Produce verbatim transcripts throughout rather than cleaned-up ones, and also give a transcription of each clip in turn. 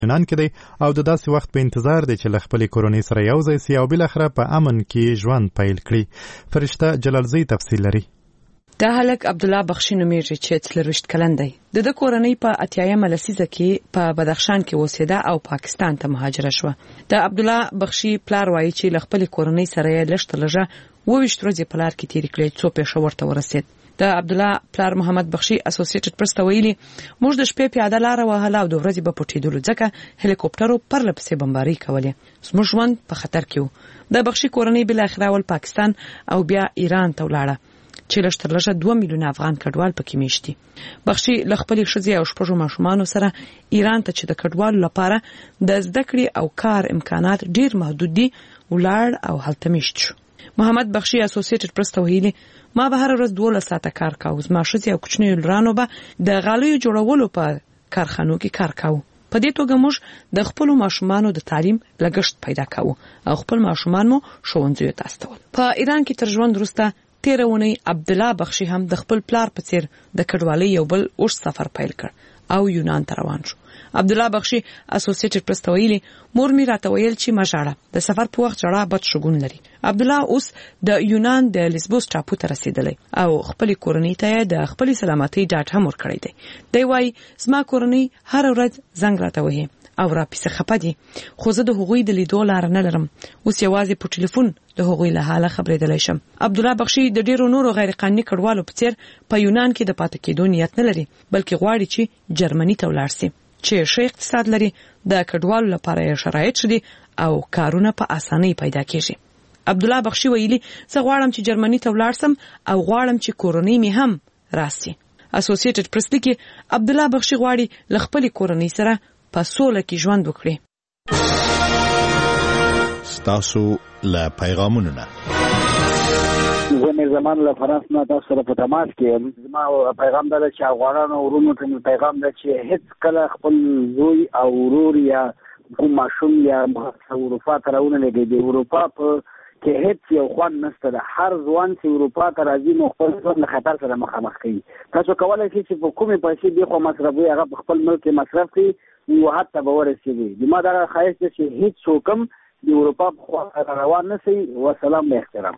یونان کې دی او د داسې وخت په انتظار دی چې له خپلې کورنۍ سره یو ځای سي او بالاخره په امن کې ژوند پیل کړي. فرشته جلالزی تفصیل لري. دا هلک عبدالله بخشي نومیږي چې څلرویشت کلن دی. د د کورنۍ په اتیایمه لسیزه کې په بدخشان کې اوسېده او پاکستان ته مهاجره شوه. د عبدالله بخشي پلار وایي چې له خپلې کورنۍ سره یې لږ تر لږه اوویشت ورځې په لار کې تېرې کړې څو پېښور ته ورسېد. د عبدالله پلار محمد بخشي اسوسییټډ پریس ته ویلي موږ د شپې پیاده لاره وهله او د ورځې به پټېدلو ځکه هلیکوپټرو پرله پسې بمبارۍ کولې. زموږ ژوند په خطر کې و. د بخشي کورنۍ بالاخره اول پاکستان او بیا ایران ته ولاړه چې لږ تر لږه دوه میلیونه افغان کډوال پکې میشتي. بخشي له خپلې ښځې او شپږو ماشومانو سره ایران ته چې د کډوالو لپاره د زده کړې او کار امکانات ډیر محدود دي ولاړ او هلته میشت شو. محمد بخشي اسوسییټډ پریس ته ویلي ما به هر ورځ دولس ساعته کار کاوه. زما ښځې او کوچنیو لورانو به د غالیو جوړولو په کارخانو کې کار کاوه. په دې توګه موږ د خپل ماشومانو د تعلیم لګښت پیدا کاوه او خپل ماشومان مو ښوونځیو ته استول. په ایران کې تر ژوند وروسته تیره اونۍ عبدالله بخشي هم د خپل پلار په څیر د کډوالۍ یو بل اوږد سفر پیل کړ او یونان ته روان شو. عبدالله بخشي اسوسییټډ پریس ته ویلي مور مې راته ویل چې ما ژاړه. د سفر په وخت ژړا بد شګون لري. عبدالله اوس د یونان د لیسبوس ټاپو ته رسیدلی او خپلې کورنۍ ته یې د خپلې سلامتۍ ډاډ هم ورکړی دی. دی وایي زما کورنۍ هره ورځ زنګ راته وهي او را پسې خپه دي خو زه د هغوی د لیدو لاره نه لرم. اوس یوازې په ټلیفون د هغوی له حاله خبرېدلی شم. عبدالله بخشي د ډیرو نورو غیر قانوني کډوالو په څیر په یونان کې د پاتې کېدو نیت نه لري بلکې غواړي چې جرمني ته ولاړ سي چې ښه اقتصاد لري. د کډوالو لپاره یې شرایط شدي او کارونه په اسانۍ پیدا کېږي. عبدالله بخشي ویلي زه غواړم چې جرمني ته ولاړ سم او غواړم چې کورنۍ مې هم راسي. اسوسییټډ پریس لیکي عبدالله بخشي غواړي له خپلې کورنۍ سره په سوله کې ژوند وکړي. ستاسو له پیغامونو نه زه زمان له فرانس نه تاسو سره په تماس کې یم. زما پیغام دا چې افغانانو ورونو ته پیغام دا چې هیڅ کله خپل زوی او ورور یا کوم ماشوم یا اروپا ته راونه لګي. د اروپا په کې هیڅ یو خوان نشته. د هر ځوان چې اروپا ته راځي نو خپل ژوند له خطر سره مخامخ کوي. تاسو کولای شئ چې په کومې پیسې دی خو مصرفوي هغه په خپل ملک کې مصرف کړي او حتی به ورسېږي. زما دا خواهش دی چې هیڅ څوک هم د اروپا په خوا روان نه شي. وسلام به احترام.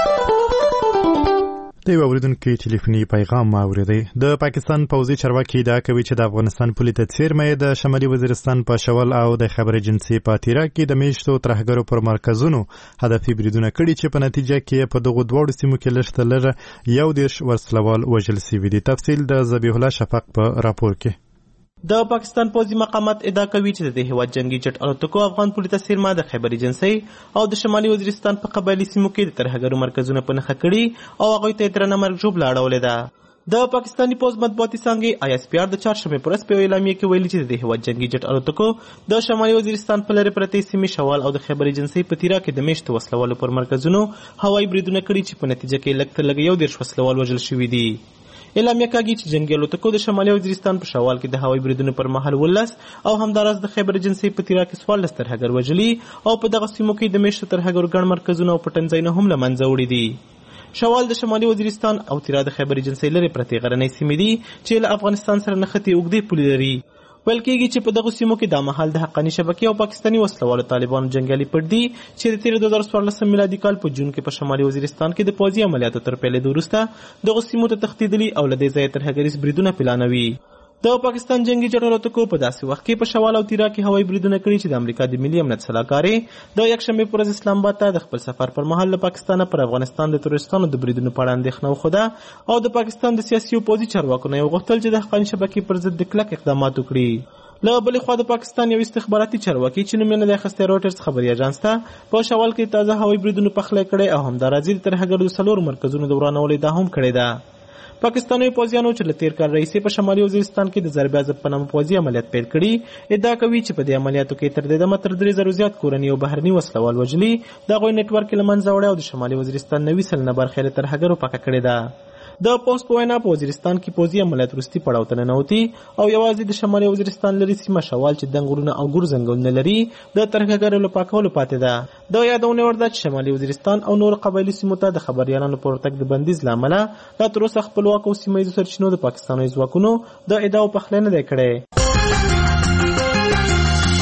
د یو اوریدونکو ټلیفوني پیغام اوریدي. د پاکستان پوځي چارواکي دا کوي چې د افغانستان پولي ته څیرمه د شمالي وزیرستان په شول او د خبر ایجنسی په تیرا کې د میشتو ترهګرو پر مرکزونو هدفي بریدونه کړي چې په نتیجه کې په دغه دوه سیمو کې لږ لږ یو دیش ورسلوال وژل شوي دي. تفصیل د ذبیح الله شفق په راپور کې. د پاکستان پوځي مقامات ادعا کوي چې د هیواد جنگي جټ الوتکو افغان پولي ته څیرمه د خیبر ایجنسی او د شمالي وزیرستان په قبایلي سیمو کې د ترهګرو مرکزونه په نښه کړي او هغوی ته یې درنه مرګ ژوبله اړولې ده. د پاکستاني پوځ مطبوعاتي څانګې آی اس پی آر د چهارشنبې په ورځ په یوه اعلامیه کې ویلي چې د هیواد جنگي جټ الوتکو د شمالي وزیرستان په لرې پرتې سیمې شوال او د خیبر ایجنسی په تیرا کې د میشتو وسلوالو پر مرکزونو هوایي بریدونه کړي چې په نتیجه کې لږ تر لږه یو دېرش وسلوال وژل شوي دي. اعلامیه کاږي چې جنگي الوتکو د شمالي وزیرستان په شوال کې د هوایي بریدونو پر مهال ولس او همداراز د خیبر ایجنسی په تیرا کې څوارلس ترهګر وژلي او په دغه سیمو کې د میشتو ترهګرو ګڼ مرکزونه او پټنځایونه هم له منځه وړي دي. شوال د شمالي وزیرستان او تیرا د خیبر ایجنسی لرې پرتې غرنۍ سیمې دي چې له افغانستان سره نښتې اوږدې پولې لري. ویل کېږي چې په دغو سیمو کې دا مهال د حقاني شبکې او پاکستاني وسلوالو طالبانو جنګیالي پټ دي چې د تېر دوه زره څوارلسم میلادي کال په جون کې په شمالي وزیرستان کې د پوځي عملیاتو تر پیلېدو وروسته دغو سیمو ته تښتېدلي او له دې ځایه ترهګریز بریدونه پلانوي. د پاکستان جنگي جټ الوتکو په داسې وخت کې په شوال او تیرا کې هوایي بریدونه کړي چې د امریکا د ملي امنیت سلاکارې د یکشنبې په ورځ اسلام آباد ته د خپل سفر پر مهال له پاکستانه پر افغانستان د تروریستانو د بریدونو په اړه اندېښنه وښوده او د پاکستان د سیاسي او پوځي چارواکو نه یې وغوښتل چې د حقاني شبکې پر ضد د کلک اقدامات وکړي. له بلې خوا د پاکستان یو استخباراتي چارواکي چې نوم یې نه دی اخیستی رویټرز خبري اژانس ته په شوال کې تازه هوایي بریدونو پخلی کړی او همداراز د ترهګرو د څلورو مرکزونو د ورانولو ادعا هم کړې ده. پاکستاني پوځیانو چې له تیر کال راهیسې په شمالي وزیرستان کې د ضرب عضب په نامه پوځي عملیات پیل کړي ادعا کوي چې په دې عملیاتو کې تر دې دمه تر درې زرو زیات کورني او بهرني وسلوال وژلي د هغوی نیټورک یې له منځه وړی او د شمالي وزیرستان نوي سلنه برخه یې له ترهګرو پاکه کړې ده. د پوځ په وینا په وزیرستان کې پوځي عملیات وروستي پړاو ته ننوتي او یوازې د شمالي وزیرستان لرې سیمه شوال چې دنګ غرونه او ګور ځنګلونه لري د ترهګرو له پاکولو پاتې ده. د یادونه وړ ده چې شمالي وزیرستان او نور قبایلي سیمو ته د خبریالانو پر ورتګ د بندیز له امله لا تر اوسه خپلواکو سیمه ییزو سرچینو د پاکستاني ځواکونو د ادعاو پخلی نه دی کړی.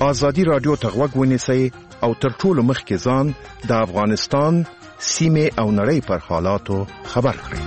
ازادي رادیو ته غوږ ونیسئ او تر ټولو مخکې ځان د افغانستان سیمې او نړۍ پر حالاتو خبر کړئ.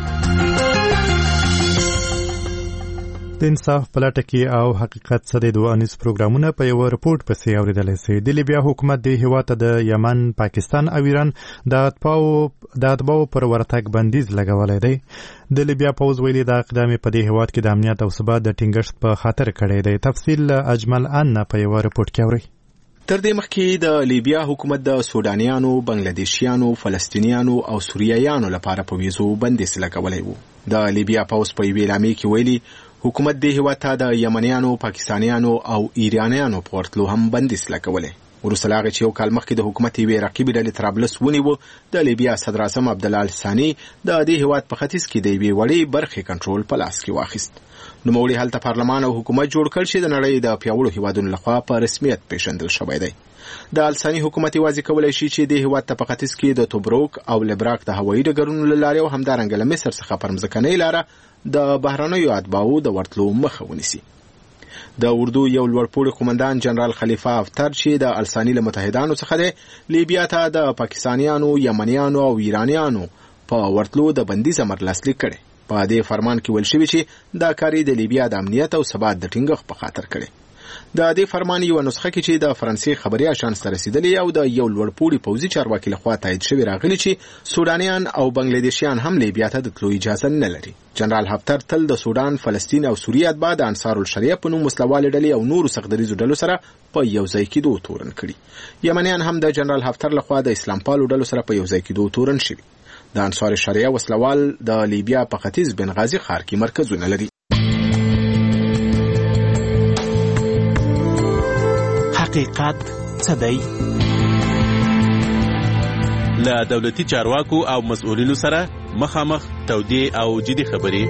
د انصاف پلټه کې او حقیقت څه د دوانیز پروګرامونه په یو رپورت پسې اوریدل شي. د لیبیا حکومت د هیواد د یمن، پاکستان او ایران د اتباعو د اتباعو پر ورتګ بندیز لګولای دی. د لیبیا پوز ویلي دا اقدام په دې هیواد کې د امنیت او ثبات د ټینګښت په خاطر کړی دی. تفصیل اجمل ان په یو رپورت کې اوري. تر دې مخکې د لیبیا حکومت د سودانیانو، بنگلاديشیانو، فلسطینیانو او سوریایانو لپاره په ویزو بندیز لګولای وو. د لیبیا پوز په ویلامې کې ویلي حکومت د هیواد ته د یمنیانو، پاکستانیانو او ایرانیانو په ورتلو هم بندیز لګولای. وروسته لا چې یو کال مخکې د حکومت یوې رقیبې ډلې طرابلس ونیو، د لیبیا صدر اعظم عبدالله الثاني د دې هیواد په ختیځ کې د یوې وړې برخې کنټرول په لاس کې واخیست. نوموړي هلته پارلمان او حکومت جوړ کړ چې د نړۍ د پیاوړو هیوادونو لخوا په رسمیت پیژندل شوی دی. د الثاني حکومت یوازې کولی شي چې د هیواد ته په ختیځ کې د توبروک او لبراک د هوایي ډګرونو له لارې او همدارنګه له مصر څخه پر مځکنۍ لاره د بهرنیو اتباعو د ورتلو مخه ونیسي. د اردو یو لوړپوړي قومندان جنرال خلیفه افتر چې د الثاني له متحدانو څخه دی، لیبیا ته د پاکستانیانو، یمنیانو او ایرانیانو په ورتلو د بندیز امر لاسلیک کړي. په دې فرمان کې ویل شوی چې دا کاری د لیبیا د امنیت او ثبات د ټینګښت په خاطر کړي. د دې فرمان یو نسخه کې چې د فرانسې خبري اژانس ته رسیدلې او د یو لوړپوړي پوځي چارواکي لخوا تایید شوی راغلی چې سودانیان او بنگلاديشیان هم لیبیا ته د تلو اجازه نه لري. جنرال هفتر تل د سودان، فلسطین او سوریه اتباع د انصار الشریعه په نوم مسلواله ډلې او نورو سختدریزو ډلو سره په یو ځای کېدو تورن کړي. یمنیان هم د جنرال هفتر لخوا د اسلام پالو ډلو سره په یو ځای کېدو تورن شوي. د انصار الشریعه وسلوال د لیبیا په ختیځ بنغازي ښار کې مرکزونه لري. حقیقت څه دی؟ له دولتي چارواکو او مسؤلینو سره مخامخ تودې او جدي خبرې.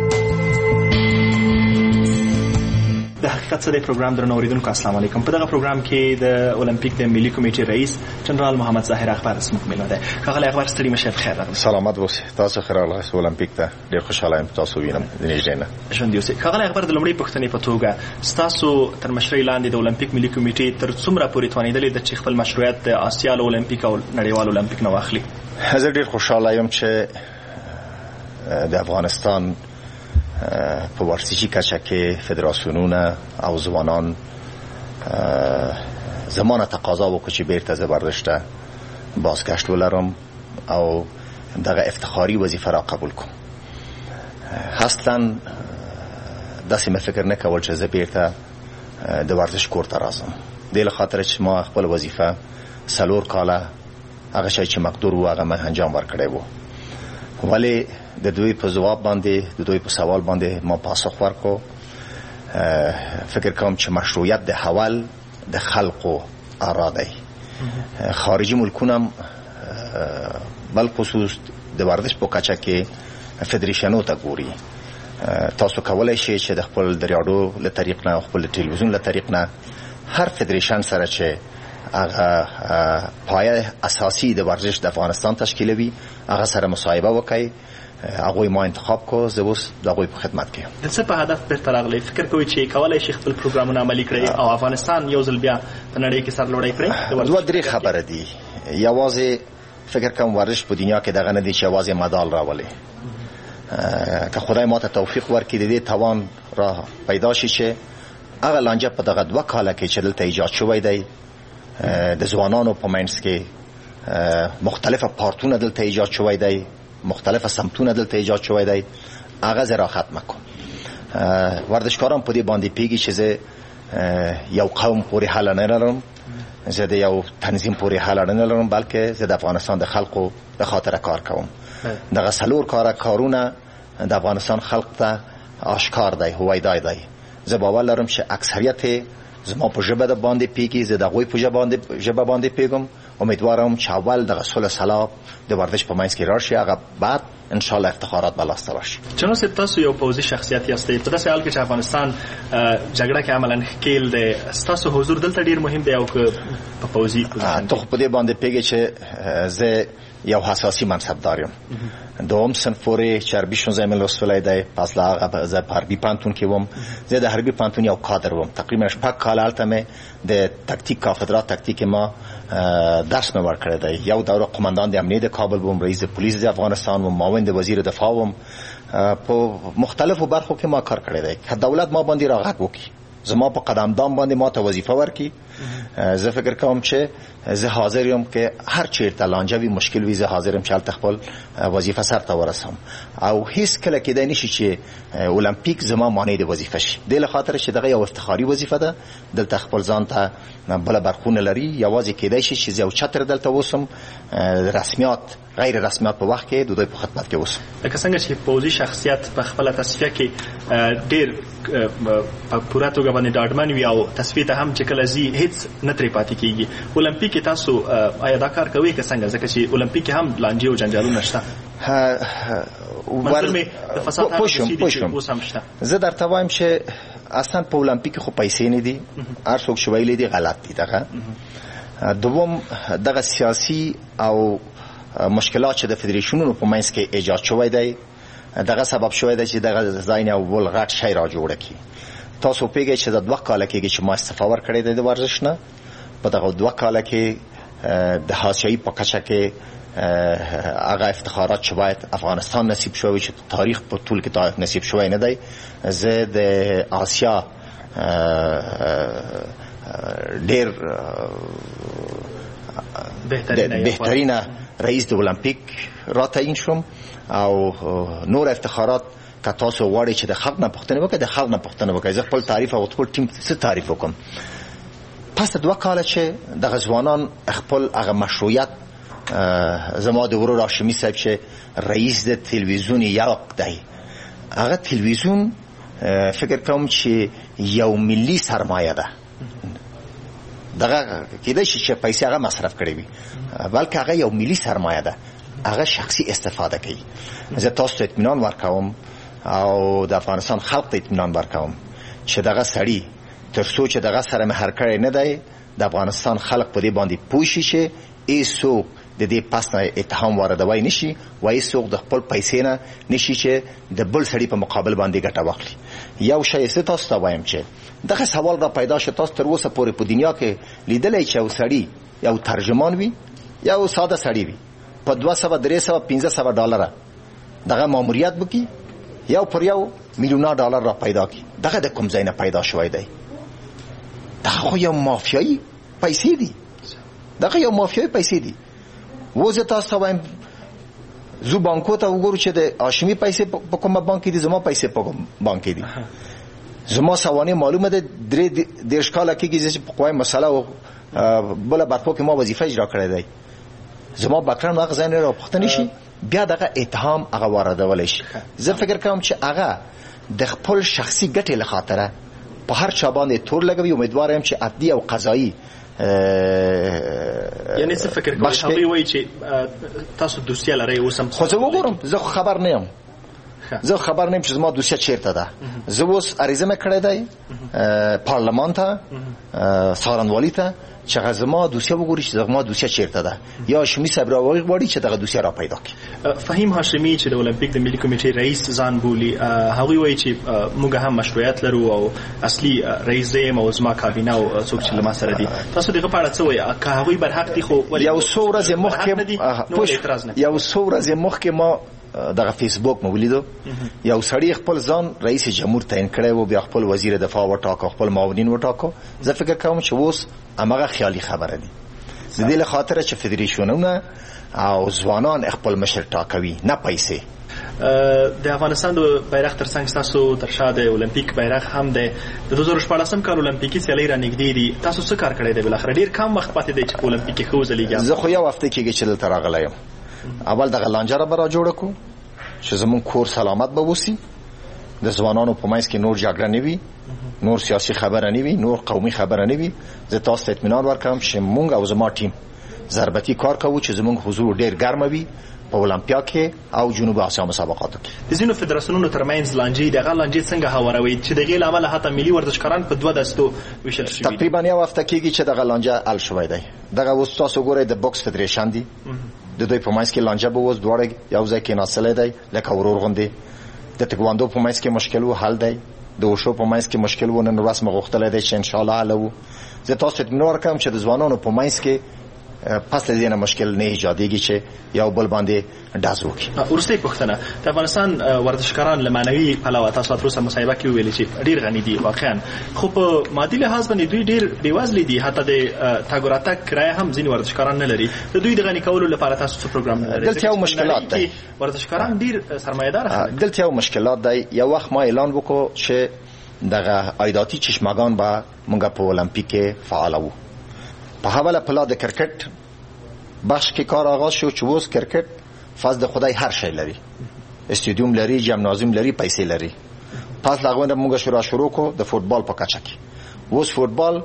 د حقیقت څه دی پروګرام درنو اوریدونکو السلام علیکم. په دغه پروګرام کې د اولمپیک د ملي کمیټې رئیس جنرال محمد ظاهر اخبار سمک ملو دی. ښاغلی اخبار ستړي مشه بخیر راغلی. سلامت اوسئ. تاسو ښه راغلاست اولمپیک ته. ډېر خوشحاله یم تاسو وینم د نږدې نه. ژوندي اوسئ. ښاغلی اخبار د لومړۍ پوښتنې په توګه ستاسو تر مشرۍ لاندې د اولمپیک ملي کمیټې تر څومره پورې توانېدلې ده چې خپل مشروعیت د آسیا اولمپیک او نړیوال اولمپیک نه واخلي؟ زه ډېر خوشحاله یم چې د افغانستان په ورزشي کچه کې فدراسیونونه او ځوانان زمانه تقاضا وکړي چې بیرته زه ورزش ته بازگشت ولرم او دغه افتخاری وظیفه را قبول کوم. اصلا داسې مې فکر نه کول چې زه بیرته د ورزش کور ته راځم. دې له خاطره چې ما خپل وظیفه څلور کاله هغه شی چې مقدور و هغه مې انجام ورکړی و، ولی د دوی په ځواب باندې د دوی په سوال باندې ما پاسخ ورکړو. فکر کوم چې مشروعیت د حوال د خلقو آرا دی. خارجي ملکونه بل خصوص د ورزش په کچه کې فدریشنو ته ګوري. تاسو کولای شئ چې د خپل د راډیو له طریق نه، خپل ټلویزیون له طریق نه هر فدریشن سره چې هغه پایه اساسي د ورزش د افغانستان تشکیلوي هغه سره مصاحبه وکړي، هغه ما انتخاب کو. زه اوس د هغوی په خدمت کې یم. د څه په هدف بیرته راغلی؟ فکر کوئ چې کولای شي خپل پروګرامونه عملي کړي او افغانستان یو ځل بیا په نړۍ کې سرلوړی کړي؟ دوه درې خبره دي. یوازې فکر کوم ورزش په دنیا کې دغه نه دی چې یوازې مدال راولي. که خدای ما ته توفیق ورکړي د دې توان را پیدا شي چې هغه لانجه په دغه دوه کاله کې چې دلته ایجاد شوی دی د ځوانانو په منځ کې مختلفه پارتونه دلته ایجاد شوی دی، مختلفه سمتونه دلته ایجاد شوی دی، هغه زه را ختمه کوم. ورزشکاران په دې باندې پیږي چې زه یو قوم پورې حل نه لرم، زه د یو تنظیم پورې حل نه لرم، بلکې زه د افغانستان د خلقو د خاطر کار کوم. دغه څلور کاره کارونه د افغانستان خلق ته آشکار دی، هویدا دی. زه باور لرم چې اکثریت زما په ژبه د باندې پیږي، زه د هغوی په ژبه باندې پیږم. امیدوارم چې اول دغه صلح سلام د ورزش په منځ کې راشي، هغه بعد ان شاء الله افتخارات به لاسته راشي. جناب صاحب تاسو یو پوځي شخصیت یاستئ، په داسې حال کې چې افغانستان جګړه کې عملاً ښکیل دی، ستاسو حضور دلته ډیر مهم دی او که په پوځي ته خو په دې باندې پیږي چې زه یو حساسي منصبدار یم دوم صنف پورې چې عربي شونزه مې لوستلی دی پس له هغه زه په حربي پوهنتون کې وم زه د حربي پوهنتون یو کادر وم تقریبا شپږ کاله هلته مې د تکتیک کافدرا تکتیک ما درس مې ورکړی دی یو دوره قماندان د امنیه د کابل وم رئیس د پولیس د افغانستان وم معاون د وزیر دفاع وم په مختلفو برخو کې ما کار کړی دی که دولت ما باندې را غږ وکړي زما په قدمدان باندې ما ته وظیفه ورکړي زه فکر کوم چې زه حاضر یم که هر چیرته لانجه وي مشکل وي زه حاضر یم چې هلته خپل وظیفه سرته ورسوم او هیڅ کله کیدای نشي چې المپیک زما مانع د وظیفه شي دې له خاطره چې دغه یو افتخاري وظیفه ده دلته خپل ځان ته بله برخونه لري یوازې کیدای شي چې زه یو چتر دلته اوسم رسمیات غیر رسمیات په وخت کې د دوی په خدمت کې اوسم لکه څنګه چې پوځي شخصیت په خپله تصفیه کې ډېر په پوره توګه باندې ډاډمن وي او تصفیې ته هم چې کله ځي هېڅ نه ترې پاتې کېږي المپیک کې تاسو آیا دا کار کوئ که څنګه ځکه چې المپیک کې هم لانجې او جنجالونه شته منظور مې د فساد هغه څه دي چې اوس هم شته زه درته وایم چې اصلا په المپیک خو پیسې نه دي هر څوک چې ویلی دي غلط دي دغه دوم دغه سیاسي او مشکلات چې د فدریشنونو په منځ کې ایجاد شوی دی دغه سبب شوی دی چې دغه ځای نه ول غټ شی را جوړ کړي تاسو پیږئ چې د دوه کاله کېږي چې ما استعفا ورکړې ده د ورزش نه په دغه دوه کاله کې د حاشیه‌ای په کچه کې هغه افتخارات چې باید افغانستان نصیب شوی چې تاریخ په طول کې تاریخ نصیب شوی نه دی زه د آسیا ډېر بهترینه رئیس د المپیک را تعیین شوم او نور افتخارات که تاسو غواړئ چې د خلق نه پوښتنه وکړئ د خلق نه پوښتنه وکړئ زه خپل تعریف او خپل ټیم څه تعریف وکړم پس دوه کاله چې دغه ځوانان خپل هغه مشروعیت زما د ورور هاشمي صاحب چې رئیس د تلویزیون یاق دی هغه تلویزیون فکر کوم چې یو ملي سرمایه ده دغه کېدای شي چې پیسې هغه مصرف کړي وي بلکې هغه یو ملي سرمایه ده هغه شخصي استفاده کوي زه تاسو ته اطمینان ورکوم او د افغانستان خلق ته اطمینان ورکوم چې دغه سړي تر څو چې دغه سره مهر کړی نه دی د افغانستان خلق په دې باندې پوه شي چې هېڅوک د دې پس نه اتهام واردوی نشي و هېڅوک د خپل پیسې نه نشي چې د بل سړي په مقابل باندې ګټه واخلي یو شی زه تاسو ته وایم چې دغه سوال را پیدا شو تاسو تر اوسه پورې په دنیا کې لیدلی چې یو سړي یو ترجمان وي یو ساده سړي وي په دوه سوه درې سوه پنځه سوه ډالره دغه ماموریت وکړي یو پر یو میلیونه ډالر را پیدا کړي دغه د کوم ځای نه پیدا شوی دی دغه خو یو مافیایي پیسې دي دغه یو مافیایي پیسې دي و زه تاسو ته وایم زو بانکو ته وګورو چې د هاشمي پیسې په کومه بانک کې دي زما پیسې په کوم بانک کې دي زما سوانح معلومه ده درې دېرش کاله کېږي چې په قوایم مسله او بله برخو کې ما وظیفه اجرا کړی دی زما بکرن هغه ځای نه راپوښتنې شي بیا دغه اتهام هغه واردولی شي زه فکر کوم چې هغه د خپل شخصي ګټې له خاطره په هر چا باندې تور لګوي امیدوار یم چې عدلي او قضایي یعنی څه فکر کوئ هغوی وایي چې تاسو دوسیه لرئ اوس هم خو زه وګورم زه خو خبر نه یم زه خبر نه یم چې زما دوسیه چیرته ده زه اوس عریضه مې کړی دی پارلمان ته څارنوالي ته چې هغه زما دوسیه وګوري چې زما دوسیه چیرته ده یا هاشمي صاحب راوغواړي چې دغه دوسیه را پیدا کړي فهیم هاشمي چې د المپیک د ملي کمیټې رئیس ځان بولي هغوی وایي چې موږ هم مشروعیت لرو او اصلي رئیس زه یم او زما کابینه او څوک چې له ما سره دي تاسو دغه په اړه څه وایي که هغوی برحق دي خو یو څو ورځې مخکې یو څو ورځې مخکې ما دغه فیسبوک مې ولیدو یو سړی خپل ځان رئیس جمهور تعیین کړی و بیا خپل وزیر دفاع وټاکو خپل معاونین وټاکو زه فکر کوم چې اوس هماغه خیالي خبره دي د دې له خاطره چې فدریشنونه او ځوانان خپل مشر ټاکوي نه پیسې د افغانستان د بیرغ ترڅنګ تاسو تر شا د المپیک بیرغ هم د دوه زره شپاړسم کال المپیکي سیالۍ را نږدې دي تاسو څه کار کړی دی بالاخره ډېر کم وخت پاتې دی چې په المپیک کې ښه وځلیږي زه خو یو هفته کېږي چې دلته راغلی یم اول دغه لانجه را به را جوړه کړو چې زمونږ کور سلامت به اوسي د ځوانانو په منځ کې نور جګړه نه وي نور سیاسي خبره نه وي نور قومي خبره نه وي زه تاسو ته اطمینان ورکوم چې مونږ او زما ټیم ضربتي کار کوو چې زمونږ حضور ډېر ګرمه وي په اولمپیا کې او جنوب اسیا مسابقاتو کې د ځینو فدراسیونونو ترمنځ لانجې دغه لانجې څنګه هواروي چې دغه له امله حتی ملي ورزشکاران په دوه دستو ویشل شوي تقریبا یو هفته کېږي چې دغه لانجه حل شوی دی دغه اوس تاسو ګورئ د بوکس فدریشن دی د دوی په منځ کې لانجه به اوس دواړه یو ځای کېناستلی دی لکه ورور غوندې. د تکواندو په منځ کې مشکل و، حل دی. د وشو په منځ کې مشکل و، نن ورځ مې غوښتلی دی چې انشاءالله حل و. زه تاسو ته اطمینان ورکوم چې د ځوانانو په منځ کې پس له دې نه مشکل نه ایجادېږي چې یو بل باندې ډاز وکړي. وروستۍ پوښتنه، د افغانستان ورزشکاران له معنوي پلوه تاسو تر اوسه مصاحبه کې وویلې چې ډېر غني دي واقعا، خو په مادي لحاظ باندې دوی ډېر بېوزلي دي، حتی د تګ او راتګ کرایه هم ځینې ورزشکاران نه لري. د دوی د غني کولو لپاره تاسو څه پروګرام لرئ؟ دلته یو مشکلات دی، ورزشکاران ډېر سرمایه‌دار خلک. دلته یو مشکلات دی. یو وخت ما اعلان وکړو چې دغه عایداتي چشمه‌ګان به موږ په المپیک کې فعال وو. په حواله پلا د کرکټ بخش کې کار آغاز شو چې اوس کرکټ فضل خدای هر شی لري، استادیوم لري، جمنازیوم لري، پیسې لري. پس لاغون موږ شروع شروع کو د فوتبال په کچه کې. اوس فوتبال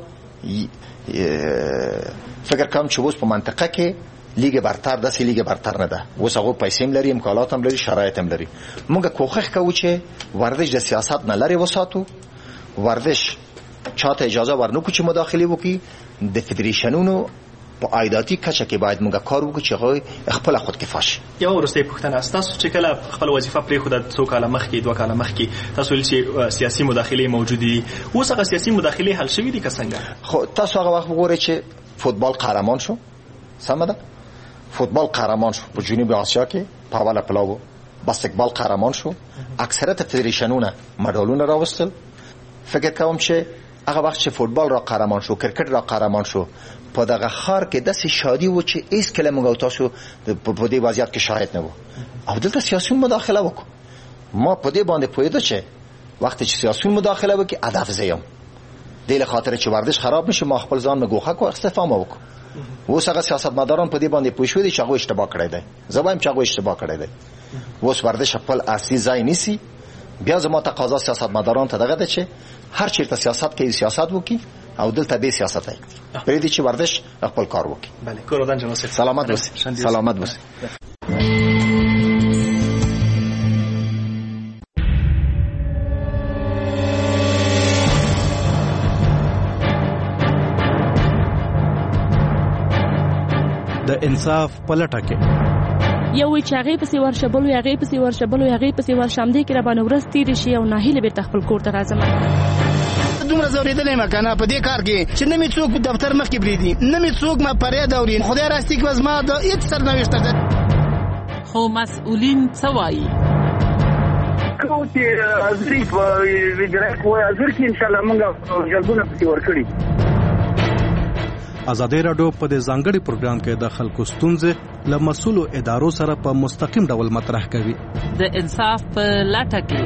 فکر کوم چې اوس په منطقه کې لیګ برتر داسې لیګ برتر نه ده. اوس هغه پیسې هم لري، امکانات هم لري، شرایط هم لري. موږ کوښښ کوو چې ورزش د سیاست نه لري وساتو، ورزش چاته اجازه ورنکو چې مداخله وکړي. د فدریشنونو په عایداتي کچه کې باید موږ کار وکړو چې هغوی خپله خودکفا شي. یو وروستۍ پوښتنه، ستاسو چې کله خپله وظیفه پرېښوده څو کاله مخکې دوه کاله مخکې تاسو ویل چې سیاسي مداخلې موجودې دي، اوس هغه سیاسي مداخلې حل شوي دي که څنګه؟ خو تاسو هغه وخت وګورئ چې فوتبال قهرمان شو، سمه ده؟ فوتبال قهرمان شو په جنوب آسیا کې په اوله پلاو. باسکتبال قهرمان شو، اکثریت فدریشنونه مډالونه راوستل. فکر کوم چې هغه وخت چې فوتبال را قهرمان شو، کرکټ را قهرمان شو، په دغه خار کې داسې شادي و چې هیڅ کله موږ او تاسو په دې وضعیت کې شاهد نه وو. او دلته سیاسیون مداخله وکړو. ما په دې باندې پوهېده چې وخت چې سیاسیون مداخله وکړي هدف زه یم. دې له خاطر چې ورزش خراب نشي ما خپل ځان مې ګوښه کړو، استعفا مې وکړو. اوس هغه سیاستمداران په دې باندې پوه شوي دي چې هغوی اشتباه کړی دی. زه وایم چې هغوی اشتباه کړی دی. اوس ورزش خپل اصلي ځای نیسي. بیا زما تقاضا سیاستمداران ته دغه ده چې هر چیرته سیاست کوي سیاست وکړي او دلته به سیاست کوي. پرې دي چې ورزش خپل کار وکړي. بله، کور ودان جناب صاحب سلامت اوسئ. سلامت اوسئ. د انصاف پلټه کې یو وی چې هغه پسې ورشبل وي، هغه پسې ورشبل وي، هغه پسې ورشم دي کې را باندې ورځ تیرې شي او ناهیله بیرته خپل کور ته راځم. دومره زورېدلی یم که نه په دې کار کې چې نه مې څوک دفتر مخکې پرېږدي، نه مې څوک ما فریاد اوري. خدای راستي که زما د هېڅ سرنوشت ته خو مسؤلین څه وایي؟ کوم چې حاضري په وجرایت وایي حاضر کې انشاءالله موږ جلبونه پسې ورکړي. ازادي راډیو په دې ځانګړي پروګرام کې د خلکو ستونزې له مسؤلو ادارو سره په مستقیم ډول مطرح کوي. د انصاف په لټه کې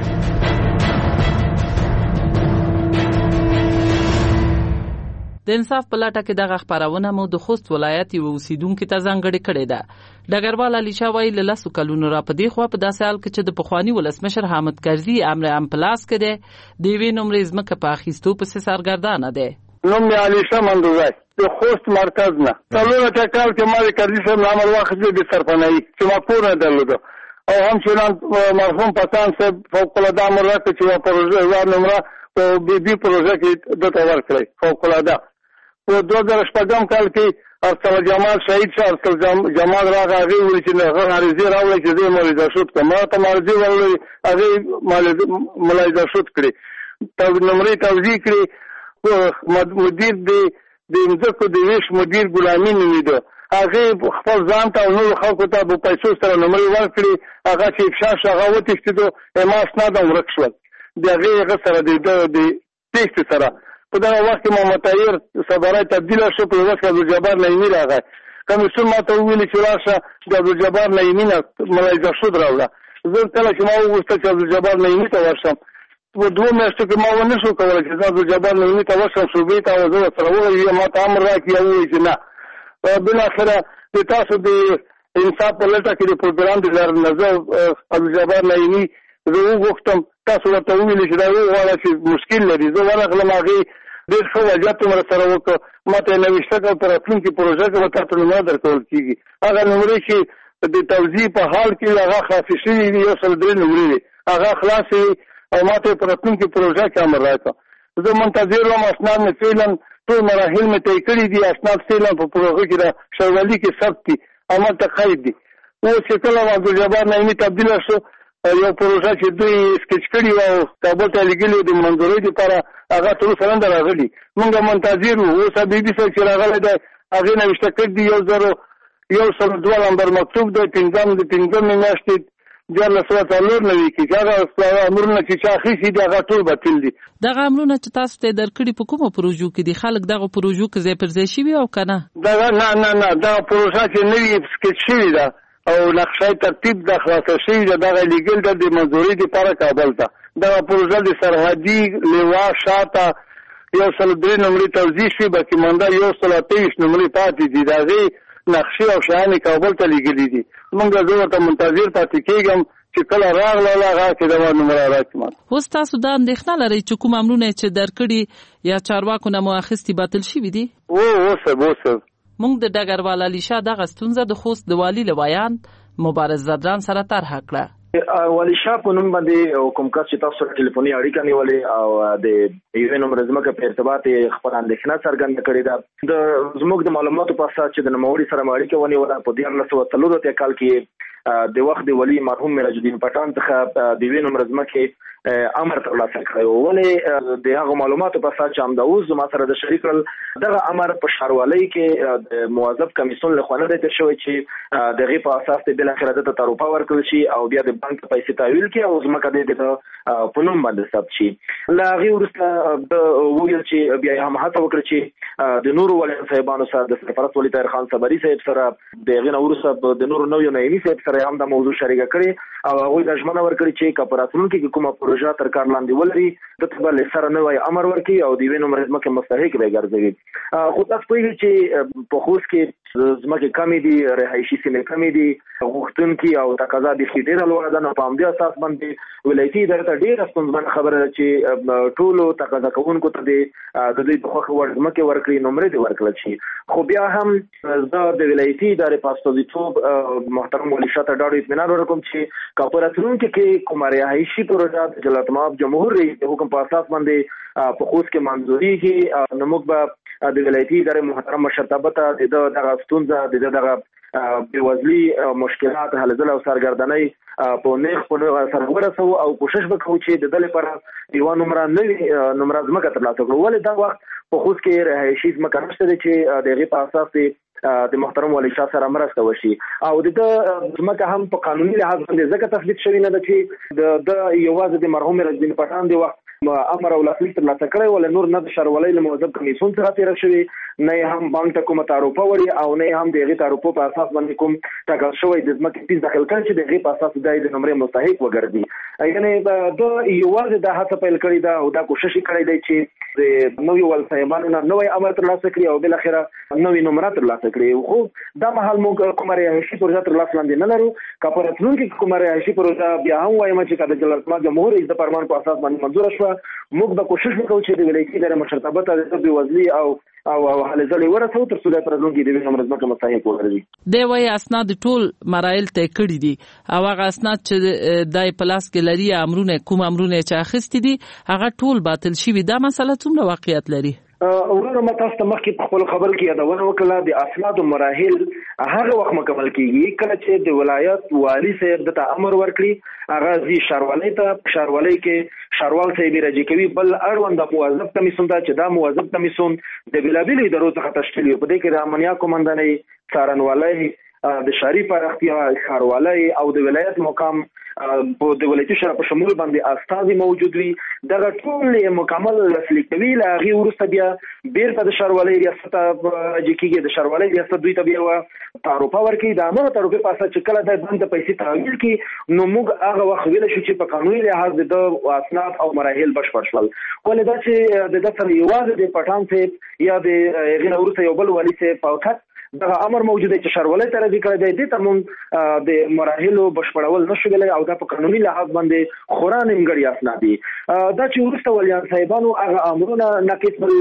د انصاف په لټه کې دغه خبرونه مو د خوست ولایت یو اوسیدونکو ته ځانګړې کړې ده. ډګروال علي شاه وایي له لسو کلونو را په دې خوا په داسې حال کې چې د پخواني ولسمشر حامد کرزي امر امپلاس کې دی د یوې نمرې ځمکه په اخیستو پسې سرګردانه دی. نوم مې علي شاه مندوزی د خوست مرکز نه. څلور کال کې ما د کرزي صاحب نه عمل واخیستی د سرپنایي چې ما کور نه درلوده او همچنان مرحوم پتان صاحب فوق العاده امر راکړ چې یوه پروژه یوه نمره په بي بي پروژه کې دته ورکړئ فوق العاده. په دوه زره شپږم کال کې ارسل جمال شهید شاه ارسل جمال راغی، هغې وویل چې هغه عریضې راوړئ چې زه یې ملاحظه شد کړم. ما ته عریضې راوړئ، هغې ملاحظه شد کړې، نمرې توضیح کړې. مدیر د د ځمکو د ویش مدیر غلامي نومیده، هغې خپل ځان ته او نورو خلکو ته په پیسو سره نمرې ورکړې. هغه چې افشا شو هغه وتښتېدو، ما اسناد هم ورک شول د هغې هغه سره د تېښتې سره. په دغه وخت کې ما متغیر صدارۍ تبدیله شو. په ورځ کې عبدالجبار نعیمي راغی، کمیسیون ما ته وویلې چې راشه د عبدالجبار نعیمي نه ملاحظه شد راوړه. زه کله چې ما وغوښتل چې عبدالجبار نعیمي ته ورشم په دوه میاشتو کې ما ونه شو کولی چې زه عبدالجبار نعیمي ته ورشم صوبې ته او زه ورسره وغږېږم، ما ته امر راکړي او ووایي چې نه. بالاخره د تاسو د انصاف په لټه کې د پروګرام د لارنظر عبدالجبار نعیمي زه وغوښتم، تاسو ورته وویلې چې دا وغواړه چې مشکل لري. زه ورغلم، هغې ډېر ښه وضعیت مې سره وکړ، ما ته یې نوشته کړه په راتلونکې پروژه کې به تا ته نمره درکول کېږي. هغه نمرې چې د توضیح په حال کې هغه خلاصې شوي دي، یو سل درې نمرې دي، هغه خلاصې وي او ما ته یې په راتلونکې پروژه کې امر راکړه. زه منتظر وم، اسناد مې فعلا ټول مراحل مې طی کړي دي، اسناد فعلا په پروژه کې د شاروالي کې ثبت دي، عمل ته قید دي. اوس چې کله عبدالجبار نعیمي تبدیله شو یو پروژه چې دوی سکیچ کړي او کابل ته لېږلي د منظورۍ دپاره هغه تر اوسه نه ده راغلي. موږ منتظر وو. اوس حبیبي صاحب چې راغلی دی هغې نه ویشته کړي دي یو زرو یو سل دوه نمبر مکتوب دی پنځم د پنځمې میاشتې دیارلس سوه څلور نوي کې چې هغه امرونه چې چا اخیستي دي هغه ټول باطل دي. دغه امرونه چې تاسو ته درکړي په کومو پروژو کې دي؟ خلک دغه پروژو کې ځای پر ځای شوي او که نه؟ دغه نه نه نه دغه پروژه چې نوي سکیچ شوي ده او نقشه ترتیب د خلاصه شوي ده دغه لیږل ده د منظورۍ دپاره کابل ته. دغه پروژه د سرحدي لیوا شاته یو سل درې نمرې توضیح شوي بلکې مانده یو سل اته ویشت نمرې پاتې دي. د هغې نقشې او شیانې کابل ته لیږلي دي. موږ زه ورته منتظر پاتې کېږم چې کله راغله هغه کې دوا نمره راکړي. اوس تاسو دا اندېښنه لرئ چې کوم امرونه چې درکړي یا چارواکو نه مو اخیستي باطل شوي دي؟ او اوسه اوسه موږ د ډګروال علیشا دغه ستونزه د خوست د والي له ویاند مبارز زدران سره طرحه کړه. والي شاه په نوم باندې کوم کس چې تاسو سره ټلیفوني اړیکه نیولې او د یو نمبر ځمکه په ارتباط خپل اندېښنه څرګنده کړې ده. د زموږ د معلوماتو په اساس چې د نوموړي سره اړیکه ونیوله په دیارلس سوه څلور اتیا کال کې د وخت د والي مرحوم میراج الدین پټان څخه د یو نمبر ځمکې امر ترلاسه کړی و. ولې د هغو معلوماتو په اساس چې همدا اوس زما سره د شریک کړل دغه امر په ښاروالۍ کې د موظف کمیسیون له خوا نه دی تېر شوی چې د هغې په اساس د بالاخره ده ته تعرفه ورکړل شي او بیا د بانک پیسې تحویل کړي او ځمکه دې د په نوم باندې ثبت شي. له هغې وروسته د وویل چې بیا یې هم هڅه وکړه چې د نورو والیانو صاحبانو سره د سرپرست والي طاهر خان صبري صاحب سره د هغې نه وروسته د نورو نویو نعیمي صاحب سره هم دا موضوع شریکه کړې او هغوی دا ژمنه ورکړې چې که په راتلونکي کې کومه پروژه تر کار لاندې ولري دته به له سره نوی امر ورکړي او د یوې نمرې ځمکې مستحق به یې ګرځوي. خو تاسو پوهېږئ چې په خوست کې ځمکې کمې دي، رهایشي سیمې کمې دي، غوښتونکي او تقاضا بیخي ډېره لوړه ده. نو په همدې اساس باندې ولایتي ادارې ته ډېره ستونزمنه خبره ده چې ټولو تقاضا کوونکو ته د دوی د خوښې وړ ځمکې ورکړي، نمرې دې ورکړل شي. خو بیا هم زه د ولایتي ادارې په استازیتوب محترم والي شاه ته ډاډ اطمینان ورکوم چې که په راتلونکي کې کومه رهایشي پروژه د جلالتمآب جمهور رئیس د حکم په اساس باندې په خوست کې منظورېږي نو موږ به د ولایتي ادارې محترم مشرتابه ته د ده دغه ستونزه د ده دغه بېوزلي مشکلات حلزل او سرګردنۍ په نیغ په سر ورسوو او کوشش به کوو چې د ده لپاره یوه نمره نوې نمره ځمکه ترلاسه کړو. ولې دا وخت په خوست کې رهایشي ځمکه نشته دی چې د هغې په اساس د محترم والي شاه سره مرسته وشي او د ده ځمکه هم په قانوني لحاظ باندې ځکه تثبیت شوې نه ده چې د ده یوازې د مرحوم میراج الدین پټان د وخت امر او لاسلیک ترلاسه کړی ولا نور نه د ښاروالۍ له موظف کمیسیون څخه تېره شوې نه هم بانک ته کومه تعرفه وړي او نه هم د هغې تعرفو په اساس باندې کوم ټاکل شوی د ځمکې فیس داخل کړی چې د هغې په اساس دا د نمرې مستحق وګرځي. یعنې ده یوازې دا هڅه پیل کړې ده او دا کوشش یې کړی دی چې د نویو ول صاحبانو نه نوی امر ترلاسه کړي او بالاخره نوې نمره ترلاسه کړي. خو دا مهال موږ کومه رهایشي پروژه تر لاس لاندې نه لرو. که په راتلونکي کې کومه رهایشي پروژه بیا هم وایم چې که د جلالتمآب جمهور رئیس د فرمان په اساس باندې منظوره شوه موږ به کوشش وکړو چې د ولایتي ادارې مشرتابه ته د بېوزلي او او او هلې ځلې ورسوو تر څو دا په راتلونکي کې د یوې نمرې ځمکه مستحق وګرځي. دی وایي اسناد ټول مراحل طی کړي دي او هغه اسناد چې دی په لاس کې لري امرونه کوم امرونه چې اخیستي دي هغه ټول باطل شوي. دا مسله څومره واقعیت لري؟ ورونه ما تاسو ته مخکې په خپل خبر کې یادونه وکړه د اسنادو مراحل هغه وخت مکمل کیږي کله چې د ولایت والي صاحب ته امر ورکړي هغه ځي ښاروالۍ ته ښاروالۍ کې ښاروال صاحب راجع کوي بل اړوند موظف کمیسیون ته چې دا موظف کمیسیون د بېلابېلو ادارو څخه تشکیل وي. په دې کې د امنیه قومندانۍ، څارنوالۍ، د ښاري پراختیا، ښاروالۍ او د ولایت مقام په د ولایتي شورا په شمول باندې استازي موجود وي. دغه ټول مکمل لاسلیک کوي. له هغې وروسته بیا بیرته د ښاروالۍ ریاست ته راجع کېږي. د ښاروالۍ ریاست دوی ته بیا یوه تعرفه ورکوي. د همغه تعرفې په اساس چې کله دی بانک ته پیسې تحویل کړي نو موږ هغه وخت ویلی شو چې په قانوني لحاظ د ده اسناد او مراحل بشپړ شول. ولې دا چې د ده سره یوازې د پټان صاحب یا د هغې نه وروسته یو بل والي صاحب فقط دغه امر موجود دی چې ښاروالۍ ته راجع کړی دی. دې ته مونږ د مراحلو بشپړول نه شو ویلی او دا په قانوني لحاظ باندې خورا نیمګړي اسناد دي. دا چې وروسته ولیان صاحبانو هغه امرونه ناقص بلل دي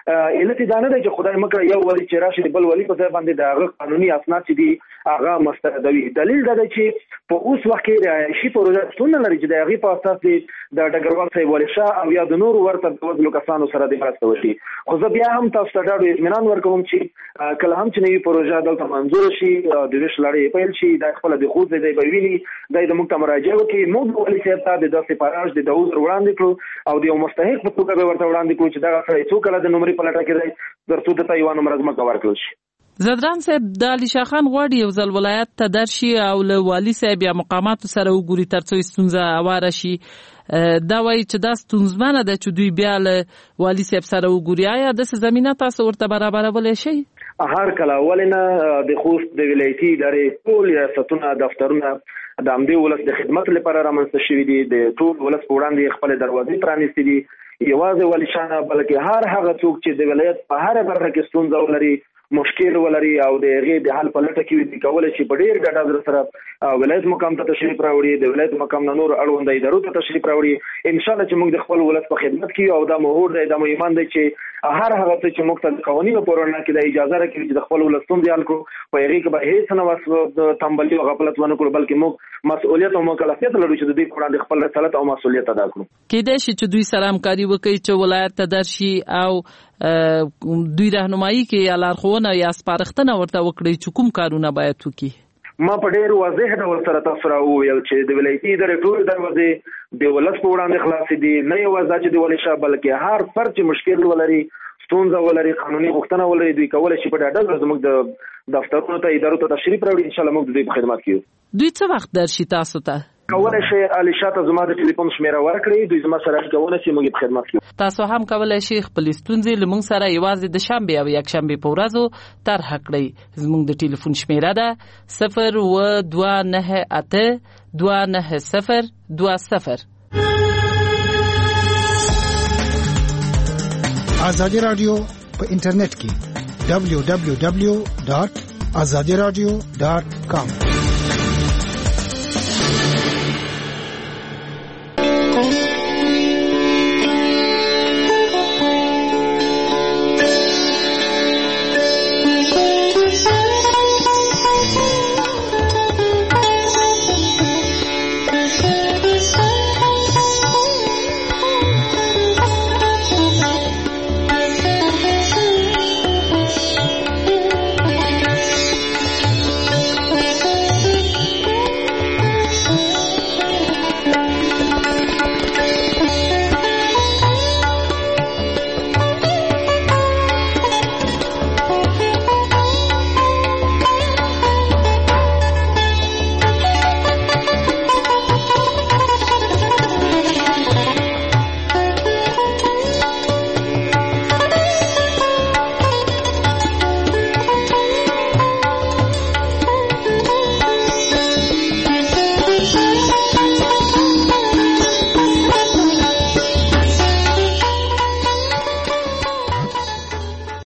علت دا نه دی چې خدای مکړه یو ولی چې راشي بل ولی په ځای باندې د هغه قانوني اسناد چې دي هغه مستندوي. دلیل دا دی چې په اوس وخت کې رهایشي پروژه څونه لري چې د هغې په اساس د ډګروال صاحب ولی شاه او یا د نورو ورته بېوزلو کسانو سره د مرسته وشي. خو زه بیا هم تاسو ته ډاډ اطمینان ورکوم چې کله هم چې نوي پروژه دلته منظور شي د ویش لړۍ پیل شي دا خپله د خوځ دی به ویني دا د موږ ته مراجعه وکړي. موږ ولي صاحب ته د داسې پاراج د دوز وړاندې کړو او د یو مستحق په توګه به ورته وړاندې کړو چې دغه سړی څو کله د نومرې په لټه کې دی تر څو ته یوه نومره ځمکه ورکړل شي. زدران صاحب د علي شاه خان غواړي یو ځل ولایت ته درشي او له والي صاحب یا مقاماتو سره وګوري تر څو ستونزه هواره شي. دا وایي چې دا ستونزمنه ده چې دوی بیا له والي صاحب سره وګوري. آیا داسې زمینه تاسو ورته برابرولی شئ؟ هر کله ولې نه د خوست د ولایتي ادارې ټول ریاستونه دفترونه د همدې ولس د خدمت لپاره رامنځته شوي دي. د ټول ولس په وړاندې خپلې دروازې پرانیستې دي. یوازې والي شاه نه بلکې هر هغه څوک چې د ولایت په هره برخه کې ستونزه ولري مشکل ولري او د هغې د حل په لټه کې وي کولی شي په ډېر ګډه زړه سره ولایت مقام ته تشریف راوړي د ولایت مقام نه نور اړونده ادارو ته تشریف راوړي. انشاءالله چې موږ د خپل ولس په خدمت کې او دا مهور دی دا مو ایمان دی چې هر هغه څه چې موږ ته د قوانینو په رڼا کې د اجازه راکوي چې د خپل ولس ستونزې حل کړو په هغې کې به هېڅ نه د تنبلي او غفلت ونه کړو بلکې موږ مسؤلیت او مکلفیت لرو چې د دوی په وړاندې خپل رسالت او مسؤلیت ادا کړو. کېدای شي چې دوی سره همکاري وکړي چې ولایت ته درشي او دوی راهنمایي کې یا لارښوونه یا سپارښتنه ورته وکړي چې کوم کارونه باید وکړي. ما په ډېر واضح ډول سره تاسو را وویل چې د ولایتي ادارې ټولې دروازې د ولس په وړاندې خلاصې دي. نه یوازې چې د والي شاه بلکې هر فرد چې مشکل ولري ستونزه ولري قانوني غوښتنه ولري دوی کولی شي په ډاډه زړه زموږ د دفترونو ته ادارو ته تشریف راوړي. انشاءالله موږ د دوی په خدمت کې یو. دوی څه وخت درشي تاسو ته؟ کولی شي علي شاه ته زما د ټلیفون شمیره ورکړي دوی زما سره اړیکه ونیسي موږ یې په خدمت کې یو. تاسو هم کولی شئ خپلې ستونزې له موږ سره یوازې د شنبې او یکشنبې په ورځو طرحه کړئ. زموږ د ټلیفون شمیره ده صفر اووه دوه نهه اته دوه نهه صفر دوه صفر. ازادي رادیو په انټرنیټ کې دبلیو دبلیو دبلیو ډاټ ازادي رادیو ډاټ کام